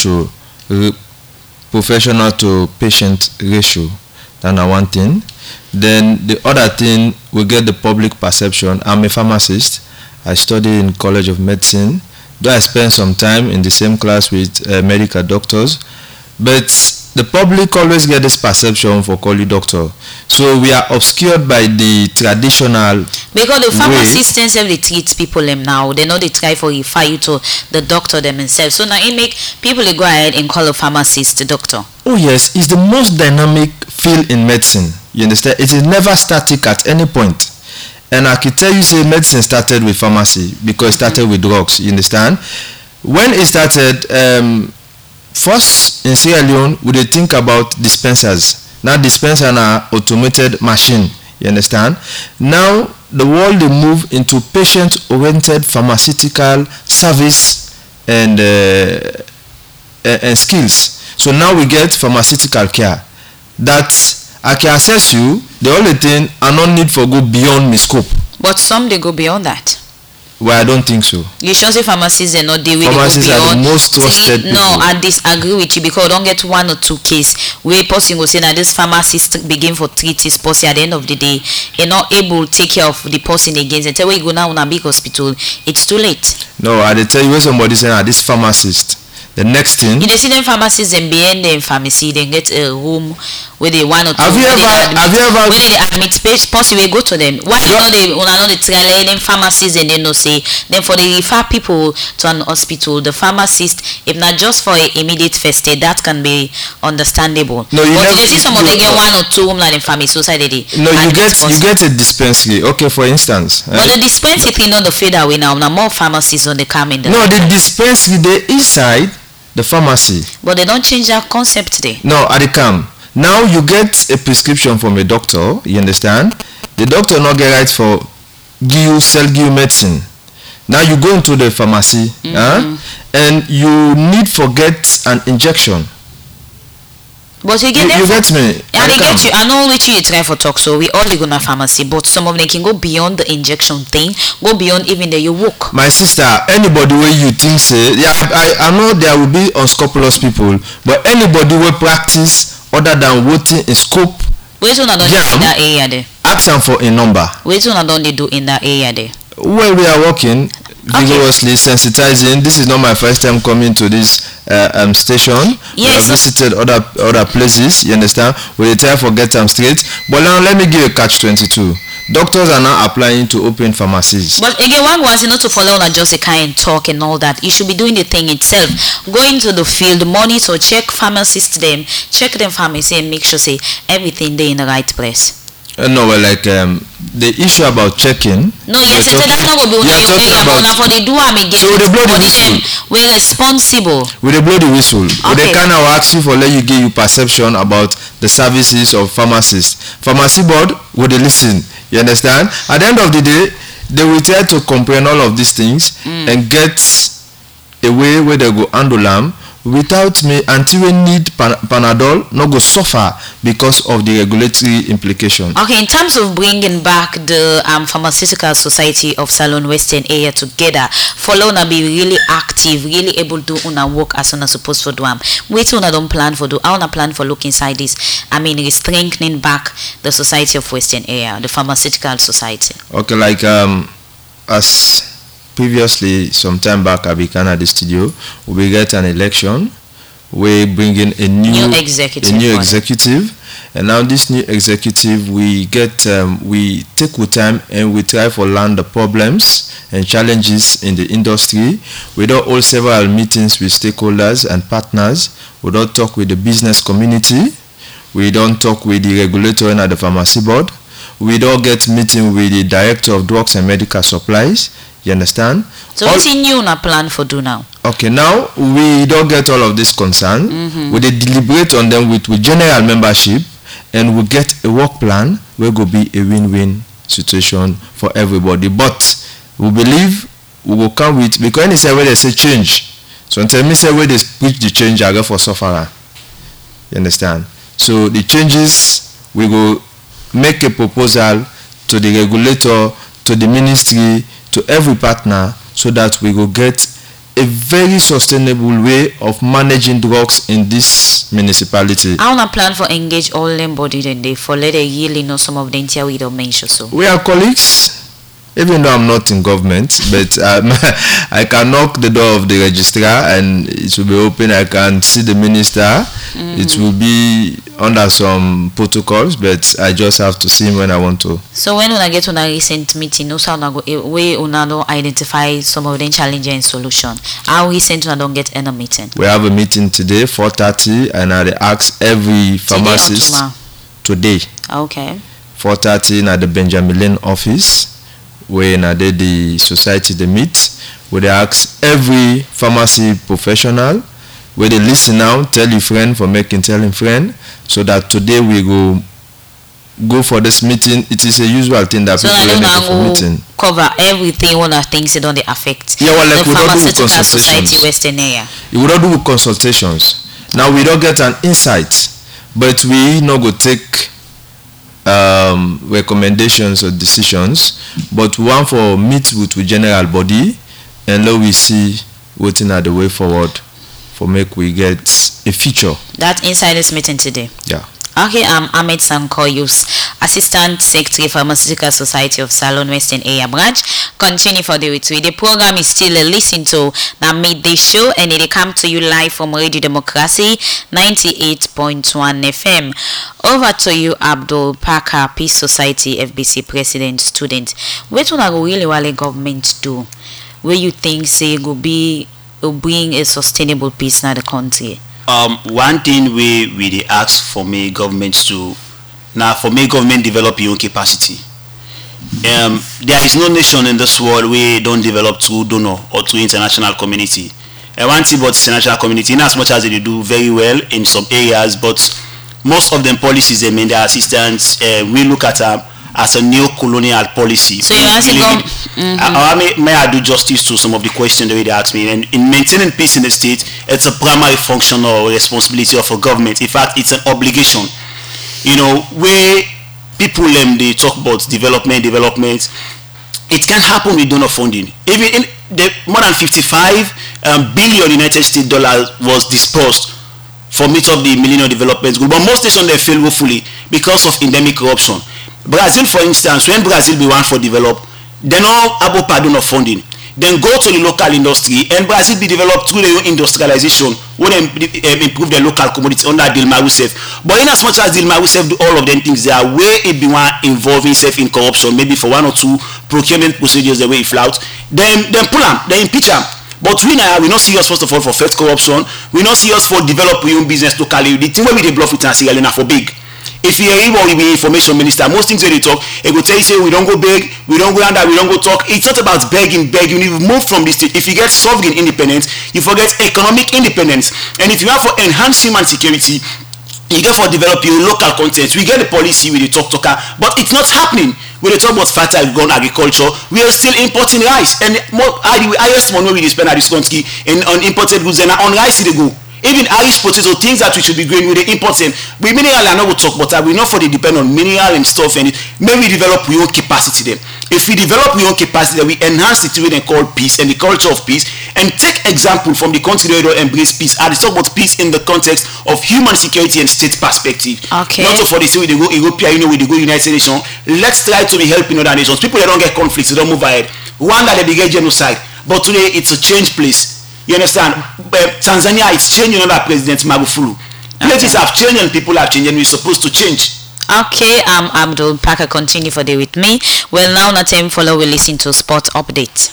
S7: WHO professional to patient ratio. That's one thing. Then the other thing, we get the public perception. I'm a pharmacist. I study in College of Medicine. Though I spend some time in the same class with medical doctors, but the public always get this perception for calling doctor. So we are obscured by the traditional.
S1: Because the pharmacists themselves they treat people them now. They know they try for refer you to the doctor themselves. So now it make people they go ahead and call a pharmacist the doctor.
S7: Oh yes, it's the most dynamic field in medicine. You understand? It is never static at any point. And I can tell you, say medicine started with pharmacy because it started with drugs. You understand? When it started, first in Sierra Leone, we did think about dispensers. Now dispensers are automated machine. You understand? Now the world they move into patient-oriented pharmaceutical service and skills. So now we get pharmaceutical care that I can assess you. The only thing I don't need for go beyond my scope.
S1: But some they go beyond that.
S7: Well, I don't think so.
S1: You sure say pharmacists are not the way
S7: pharmacists
S1: they go beyond.
S7: Are the most trusted people.
S1: No, I disagree with you because I don't get one or two cases where person will say that this pharmacist begin for treat his person at the end of the day you're not able to take care of the person again and tell where you go now in a big hospital. It's too late.
S7: No, I tell you when somebody say this pharmacist. The next thing.
S1: You see them pharmacists and behind the pharmacy, they get a room where they one or two.
S7: Have you ever?
S1: When they admit person will go to them. Why you know they know the try them pharmacists and they no say then for the refer people to an hospital, the pharmacist if not just for an immediate first aid that can be understandable.
S7: No, you
S1: but
S7: never,
S1: you see some of them get one or two room like in pharmacy society.
S7: No, you get a dispensary. Okay, for instance.
S1: But the dispensary not the fade away now. Now more pharmacies on the come in the.
S7: No, the dispensary they inside the pharmacy.
S1: But they don't change that concept today.
S7: No, at the come. Now you get a prescription from a doctor, you understand? The doctor not get right for sell you medicine. Now you go into the pharmacy and you need for get an injection.
S1: But you get
S7: you get me.
S1: And they get you. I know which you try for talk. So we all go to pharmacy, but some of them can go beyond the injection thing, go beyond even the you walk.
S7: My sister, anybody where you think say, I know there will be unscrupulous people, but anybody will practice other than waiting in scope.
S1: Wait till I don't in that area there.
S7: Ask them for a number.
S1: Wait till I don't they do in that area there.
S7: Well, we are working vigorously sensitizing. This is not my first time coming to this station. Yes, we have visited other places. You understand? We try to get them straight. But now let me give a catch-22. Doctors are now applying to open pharmacies.
S1: But again, one was not to follow on just a kind talk and all that. You should be doing the thing itself. Going to the field, monitor, check pharmacists them, check them pharmacy and make sure say everything they in the right place.
S7: No, well, like the issue about checking.
S1: No, yes, it's that's not going to be your area, but for the do am again.
S7: So they blow the whistle.
S1: We're responsible.
S7: With the blow the whistle.
S1: Okay.
S7: They kind of ask you for let you give you perception about the services of pharmacists. Pharmacy board would they listen. You understand? At the end of the day, they will try to comprehend all of these things and get a way where they go handle them. Without me, until we need Panadol, no go suffer because of the regulatory implication.
S1: Okay, in terms of bringing back the Pharmaceutical Society of Salone Western Area together, follow una be really active, really able to do una work as una supposed to do am. Wait una don't plan for do. I wanna plan for look inside this. I mean, strengthening back the Society of Western Area, the Pharmaceutical Society.
S7: Okay, like as previously, some time back, I began at the studio. We get an election. We bring in a new executive, and now this new executive, we get we take with time and we try to learn the problems and challenges in the industry. We don't hold several meetings with stakeholders and partners. We don't talk with the business community. We don't talk with the regulator and at the pharmacy board. We don't get meeting with the director of drugs and medical supplies. You understand?
S1: So what's new na plan for do now?
S7: Okay, now we don't get all of this concern. We deliberate on them with general membership, and we get a work plan where will be a win-win situation for everybody. But we believe we will come with, because any say where they say change. So until me say where they preach the change, I go for sufferer. You understand? So the changes, we will make a proposal to the regulator, to the ministry, to every partner, so that we will get a very sustainable way of managing drugs in this municipality.
S1: I want to plan for engage all them body then they for let they really know some of the entire we don't mention so.
S7: We are colleagues, even though I'm not in government, but I can knock the door of the registrar and it will be open. I can see the minister. It will be under some protocols, but I just have to see him when I want to.
S1: So when I get on a recent meeting, no sound go way una don't identify some of the challenges and solution. How recent una don't get any meeting?
S7: We have a meeting today, 4:30, and I ask every pharmacist today.
S1: Okay.
S7: 4:30 at the Benjamin Lane office, where the society they meet. Where they ask every pharmacy professional, where they listen now, tell your friend for making tell him friend, so that today we go for this meeting. It is a usual thing that
S1: so
S7: people go for meeting.
S1: Cover everything, one of things that don't affect.
S7: Yeah, well, like
S1: the
S7: we don't do
S1: Pharmaceutical
S7: consultations.
S1: Society Western Area.
S7: We don't do consultations. Now we don't get an insight, but we not go take recommendations or decisions, but one for meet with the general body, and now we see waiting at the way forward for make we get a feature.
S1: That insiders meeting today.
S7: Yeah.
S1: Okay, I'm Ahmed Sankoyus, Assistant Secretary Pharmaceutical Society of Salone Western Area Branch. Continue for the retreat. The program is still a listen to the midday show, and it come to you live from Radio Democracy 98.1 FM. Over to you, Abdul Parker, Peace Society FBC President Student. What would really want government do? Where you think say will bring a sustainable peace in the country?
S2: One thing we dey ask for me government to now for me government develop your own capacity. There is no nation in this world where don't develop through donor or through international community. And one thing about the international community, in as much as they do very well in some areas, but most of them policies they mean their assistance we look at as a neo-colonial policy.
S1: So you're asking
S2: may I do justice to some of the questions that they asked me? And in maintaining peace in the state, it's a primary function or responsibility of a government. In fact, it's an obligation. You know, where people they talk about development, it can happen with donor funding. Even in the more than 55 billion United States dollars was dispersed for meet up the Millennium Development Goal, but most nations they fail woefully because of endemic corruption. Brazil, for instance, when Brazil be one for develop, they know about donor funding. Then go to the local industry, and Brazil be developed through their industrialization, when they improve their local commodity under Dilma Rousseff. But in as much as Dilma Rousseff do all of them things, there are way it be one involving self in corruption, maybe for one or two procurement procedures the way it flout. Then pull them, they impeach them. But we not see us first of all for theft corruption. We not see us for developing your own business locally. The thing where we they bluff with us here for big. If you hear what we be information minister, most things where they talk, it will tell you say we don't go beg, we don't go under, we don't go talk. It's not about begging. You move from this state. If you get sovereign independence, you forget economic independence. And if you have for enhance human security, you get for develop your local content. We get the policy with the talker, but it's not happening. When they talk about fertile ground agriculture, we are still importing rice, and the highest money we spend at this country on imported goods, and on rice they go. Even Irish potato, things that we should be growing with the imports, and we mineral are not going to talk, but we not for the depend on mineral and stuff, and maybe we develop our own capacity then. If we develop our own capacity, then we enhance it to what they call peace and the culture of peace, and take example from the country that don't embrace peace. I talk about peace in the context of human security and state perspective.
S1: Okay.
S2: Not for the say we they go European Union, we they go United Nations. Let's try to be helping other nations. People that don't get conflicts, they don't move ahead. Rwanda they get genocide, but today it's a change place. You understand? Tanzania is changing under President Magufuli. Places have changed and people have changed, and we're supposed to change.
S1: Okay, Abdul Parker, continue for day with me. Well, now not time follow, we listen to Sport Update.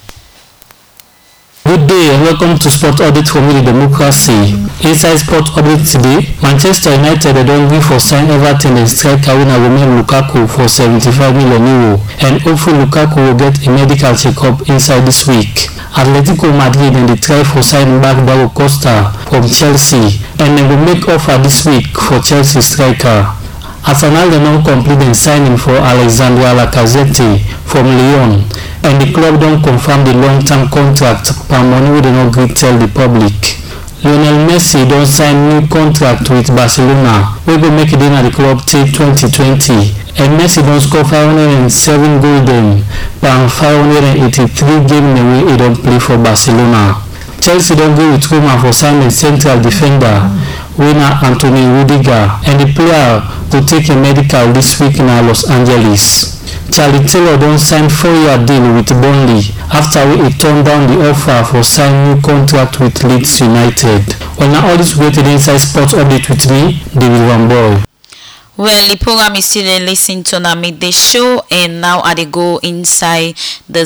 S9: Good day and welcome to Sport Update from the Democracy. Inside Sport Update today, Manchester United don't win for sign Everton and striker winner Romelu Lukaku for €75 million, and hopefully Lukaku will get a medical checkup inside this week. Atletico Madrid and they try for signing back Diego Costa from Chelsea, and they will make offer this week for Chelsea striker. Arsenal they now complete the signing for Alexandre Lacazette from Lyon, and the club don't confirm the long-term contract per money we do not agree tell the public. Lionel Messi don't sign new contract with Barcelona. We will make it in at the club till 2020, and Messi don't score 507 goals per 583 games the way he don't play for Barcelona. Chelsea don't go with Roma for signing central defender winner Anthony Rudiger, and the player will take a medical this week in Los Angeles. Charlie Taylor don't sign 4-year deal with Burnley after he turned down the offer for signing new contract with Leeds United. Well, now all this waited inside Sports Update with me, David Van Boy.
S1: Well, the program is still listening to the midday show, and now I go inside the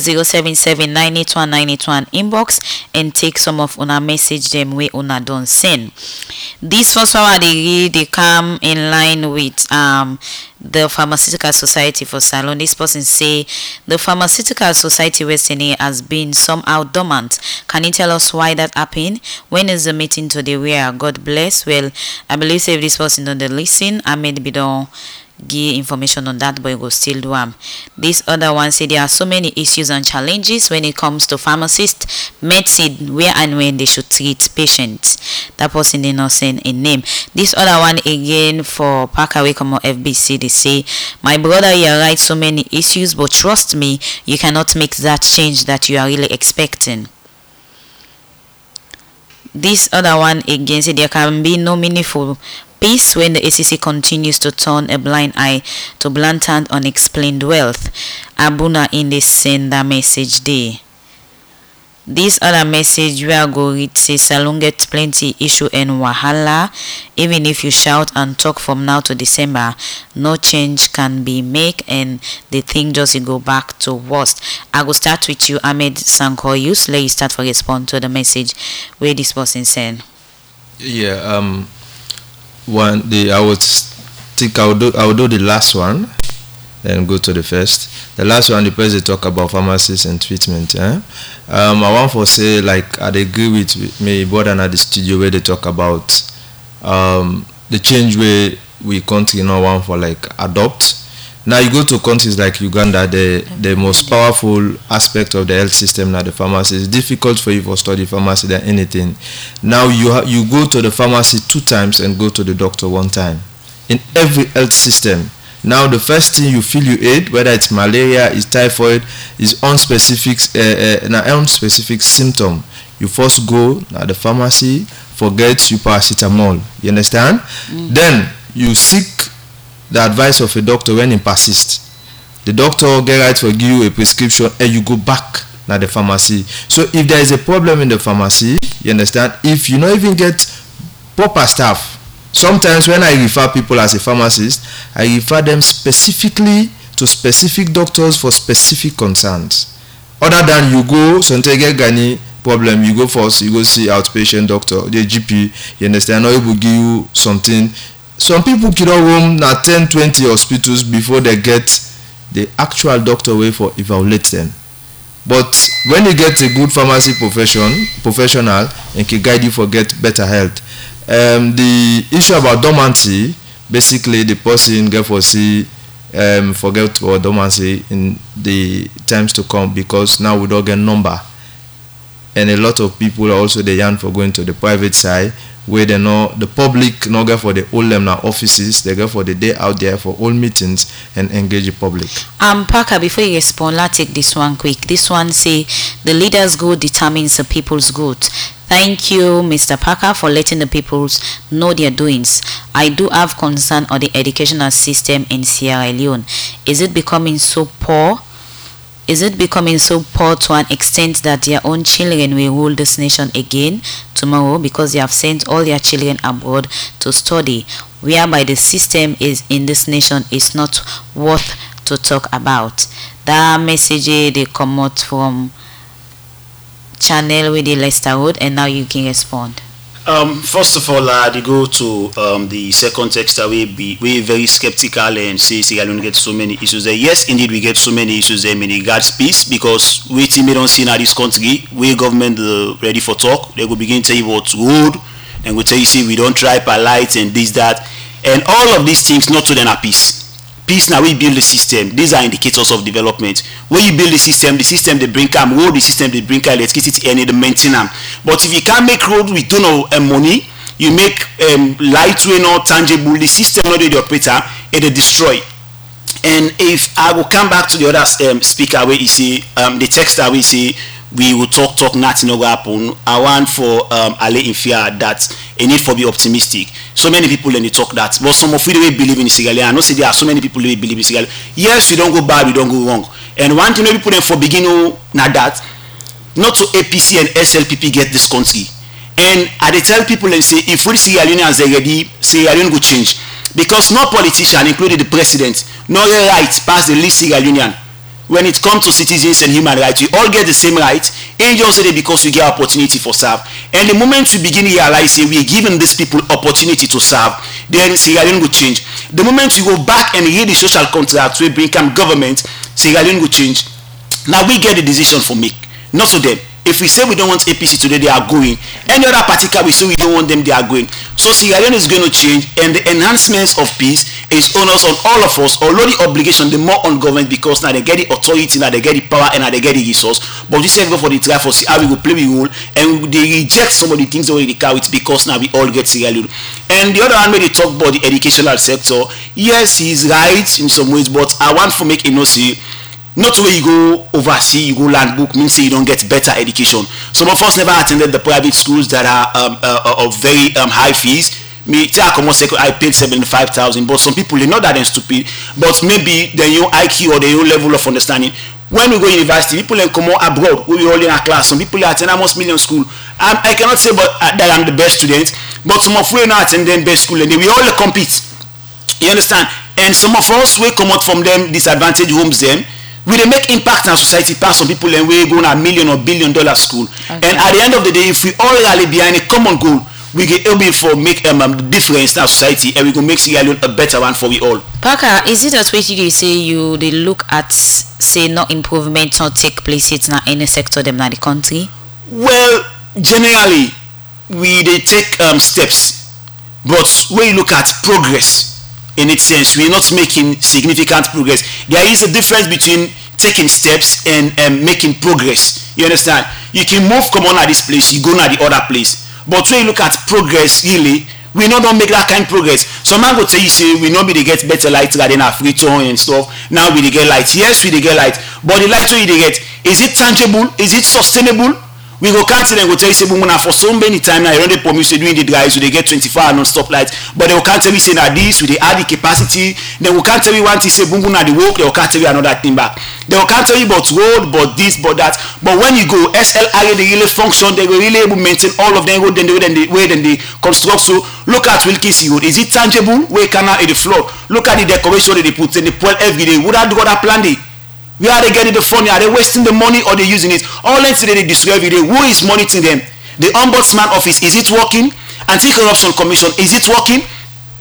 S1: 077-981-981 inbox and take some of una message them way una don't send. This first one they come in line with the Pharmaceutical Society for Salon. This person say the Pharmaceutical Society Western has been somehow dormant. Can you tell us why that happened? When is the meeting today? Where? God bless. Well, I believe if this person don't listen, I may be don't give information on that, but you go still do them. This other one say there are so many issues and challenges when it comes to pharmacists, medicine, where and when they should treat patients. That person did not send a name. This other one again for Parkaway Como FBC, they say, my brother here writes so many issues, but trust me, you cannot make that change that you are really expecting. This other one again say there can be no meaningful peace when the ACC continues to turn a blind eye to blatant unexplained wealth. Abuna in the send that message there. This other message we are going to say Salon gets plenty issue and wahala. Even if you shout and talk from now to December, no change can be made and the thing just go back to worst. I will start with you, Ahmed Sankoyus. Let you start for respond to the message where this person sent.
S7: Yeah, I would think I will do the last one, then go to the first. The last one, the person talk about pharmacists and treatment. I want to say, like, I agree with me, brother at the studio where they talk about the change where we country now want for like adopt. Now you go to countries like Uganda, the most powerful aspect of the health system now the pharmacy. It's difficult for you to study pharmacy than anything. Now you go to the pharmacy 2 times and go to the doctor 1 time. In every health system. Now the first thing you feel you aid, whether it's malaria, it's typhoid, is unspecific symptom. You first go at the pharmacy, forget you paracetamol. You understand? Then you seek the advice of a doctor when it persists. The doctor get right to give you a prescription and you go back at the pharmacy. So if there is a problem in the pharmacy, you understand, if you don't even get proper staff, sometimes when I refer people as a pharmacist, I refer them specifically to specific doctors for specific concerns. Other than you go, sometimes get Gani problem, you go first, you go see outpatient doctor, the GP, you understand, or he will give you something some people cannot roam na 10-20 hospitals before they get the actual doctor way for evaluate them. But when you get a good pharmacy professional and can guide you for get better health. The issue about dormancy, basically the person get for see forget what dormancy in the times to come, because now we don't get number. And a lot of people are also they yearn for going to the private side, where they know the public not go for the old lemna offices, they go for the day out there for all meetings and engage the public.
S1: Parker, before you respond, let's take this one quick. This one say the leader's good determines the people's good. Thank you, Mr. Parker, for letting the peoples know their doings. I do have concern on the educational system in Sierra Leone. Is it becoming so poor? Is it becoming so poor to an extent that their own children will rule this nation again tomorrow because they have sent all their children abroad to study, whereby the system is in this nation is not worth to talk about? That message they come out from channel with the Leicester Road, and now you can respond.
S2: First of all, they go to the second text that we very skeptical and say Sierra Leone get so many issues there. Yes, indeed, we get so many issues there in regards peace, because we don't see now this country, we government ready for talk. They will begin to tell you what's good, and we tell you see we don't try polite and this that, and all of these things not to then a peace. Peace now we build the system. These are indicators of development. When you build the system they bring road, the system they bring electricity and the maintenance. But if you can't make road with no money, you make light way not tangible, the system not the operator, it destroy. And if I will come back to the other speaker where he say the text that we say we will talk nothing will happen. I want for Ale in fear that a need for be optimistic. So many people when they talk that, but some of you they believe in Sierra Leone. I know say there are so many people who believe in Sierra Leone. Yes, we don't go bad, we don't go wrong. And one thing people them for beginning not that, not to APC and SLPP get this country. And I they tell people and say if we Sierra Leoneans are ready, Sierra Leone go change. Because no politician, including the president, no right pass the least Sierra Leonean. When it comes to citizens and human rights, we all get the same rights. And just say because we get opportunity for serve. And the moment we begin to realize we're giving these people opportunity to serve, then Sierra Leone will change. The moment we go back and read the social contract, we become government, Sierra Leone will change. Now we get the decision for make, not for them. If we say we don't want APC today, they are going. Any other particular we say we don't want them, they are going. So Sierra Leone is going to change, and the enhancements of peace is onus on all of us. Although the obligation, the more on government, because now they get the authority, now they get the power, and now they get the resource. But we say go for the try for see how we will play the role, and they reject some of the things that we carry it because now we all get Sierra Leone. And the other one when they talk about the educational sector, yes, he's right in some ways, but I want to make say. Not where you go overseas, you go land book, means say you don't get better education. Some of us never attended the private schools that are of very high fees. Me, I paid 75,000, but some people they not that stupid. But maybe the new IQ or the new level of understanding. When we go to university, people then come out abroad. We all in a class. Some people attend almost million school. I cannot say that I'm the best student, but some of we not attend them best school, and we all compete. You understand? And some of us we come out from them disadvantaged homes them. We they make impact in our society past some people and we go to $1 million or $1 billion school. Okay. And at the end of the day, if we all rally behind a common goal, we get able to make the difference in our society, and we can make Sierra Leone a better one for we all.
S1: Parker, is it that way you say they look at say no improvement not take place in any sector them in the country?
S2: Well, generally we they take steps, but when you look at progress. In its sense, we are not making significant progress. There is a difference between taking steps and making progress. You understand? You can move, come on at this place, you go to the other place. But when you look at progress, really, we not don't make that kind of progress. Some man go tell you, say, we not be they get better light rather than free tone and stuff. Now we they get light. Yes, we they get light. But the light we they get, is it tangible? Is it sustainable? We go cancel and go tell you say for so many times now you don't promise you doing the guys so they get 24 non-stop lights, but they will can't tell me say that this with the add the capacity, then we can't tell you one thing say boom na the work, they will can't tell you another thing back. They will can't tell you about road, but this, but that. But when you go SLRA they really function, they will really able to maintain all of them then the way they construct. So look at Wilkins Road. Is it tangible? Where canal in the floor? Look at the decoration they put in the pool every day. Would have got that plan day? Where are they getting the funding? Are they wasting the money or they using it? All let's say they destroy every day. Who is monitoring them? The Ombudsman office, is it working? Anti-Corruption Commission, is it working?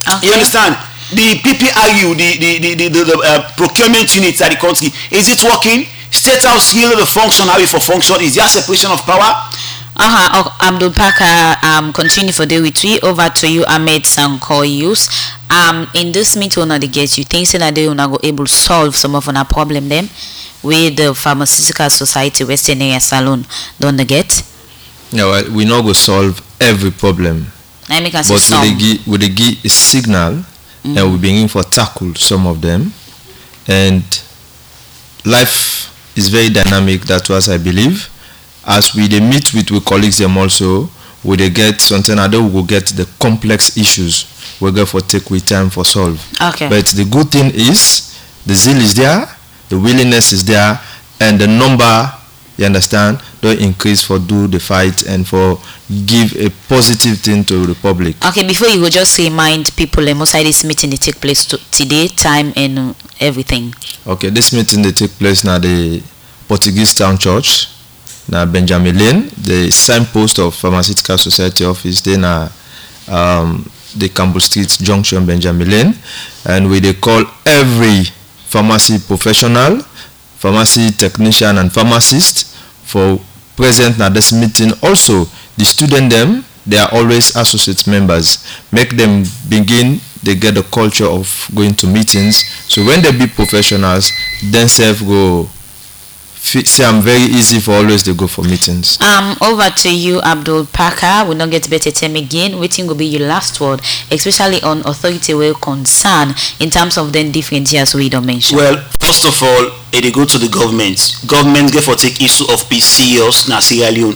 S1: Okay.
S2: You understand? The PPRU, the procurement units at the country, is it working? State House here, the function, how it for function, is there separation of power?
S1: Abdul Parker, continue for the retreat. Over to you, Ahmed Sankoyus. In this meeting, on the get you think that they will not go able to solve some of our problem them with the Pharmaceutical Society Western Area Salon. Don't they get?
S7: No, well, we not go solve every problem.
S1: I make
S7: but we give a signal and we begin for tackle some of them. And life is very dynamic. That was, I believe. As we they meet with colleagues them also, we they get something other we will get the complex issues we go for take with time for solve.
S1: Okay.
S7: But the good thing is the zeal is there, the willingness is there, and the number, you understand, don't increase for do the fight and for give a positive thing to the public.
S1: Okay, before you go, just remind people most of this meeting they take place today, time and everything.
S7: Okay, this meeting they take place now the Portuguese Town Church. Now Benjamin Lane, the signpost of Pharmaceutical Society office, then the Campbell Street Junction, Benjamin Lane, and we they call every pharmacy professional, pharmacy technician, and pharmacist for present at this meeting. Also, the student them, they are always associate members. Make them begin. They get the culture of going to meetings. So when they be professionals, themselves go. See, I'm very easy for always to go for meetings.
S1: Over to you, Abdul Parker. We don't get better time again. Waiting will be your last word, especially on authority where concern in terms of then different years we don't mention.
S2: Well, first of all, they go to the government. Government get for take issue of peace serious na Sierra Leone.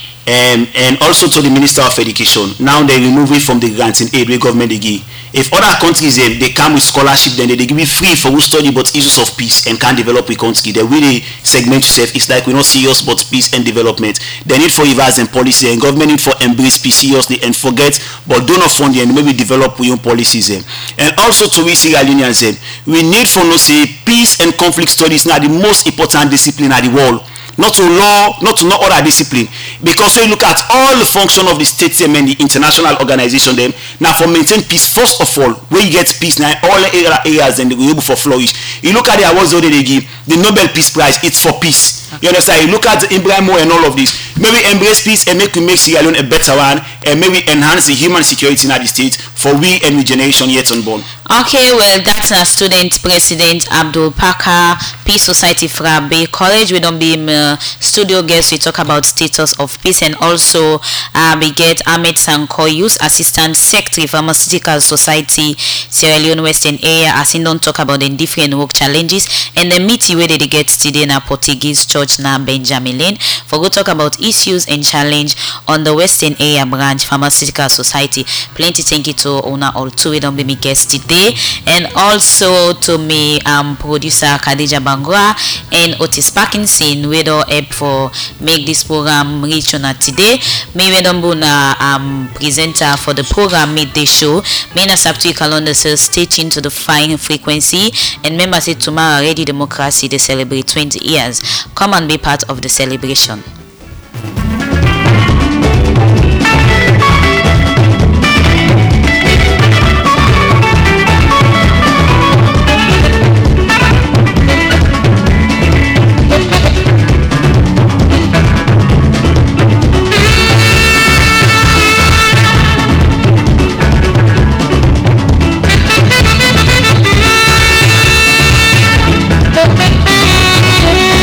S2: And also to the Minister of Education. Now they remove it from the grants in aid where government they give. If other countries they come with scholarship, then they give it free for who study about issues of peace and can develop a country. They really segment yourself. It's like we're not serious about peace and development. They need for revise and policy, and government need for embrace peace seriously and forget, but do not fund and maybe develop your own policies. And also to we Sierra Leoneans, we need for no say peace and conflict studies now the most important discipline at the world. Not to law, not to no other discipline. Because when you look at all the function of the state and the international organization, them now for maintain peace, first of all, when you get peace now all the areas and they will able for flourish. You look at the awards they give, the Nobel Peace Prize, it's for peace. You understand? You look at the Ibrahim and all of this. Maybe embrace peace and make Sierra Leone a better one, and maybe enhance the human security in the state for we and the generation yet unborn.
S1: Okay, well, that's our student president Abdul Parker, Peace Society Frabe College. We don't be studio guests. We talk about status of peace, and also we get Ahmed Sankoyus, Assistant Secretary Pharmaceutical Society Sierra Leone Western Area, as he don't talk about the different work challenges and the meeting where they get today in a Portuguese church now Benjamin Lane for go talk about issues and challenge on the Western Area branch Pharmaceutical Society. Plenty thank you to owner all two. We don't be me guest today, and also to me producer Khadija Bangura and Otis Parkinson. We don't help for make this program reach on today. Me we don't be presenter for the program midday show. Me na Sabtu calendar says stay tuned to the fine frequency, and remember say tomorrow Ready Democracy they celebrate 20 years. Come and be part of the celebration.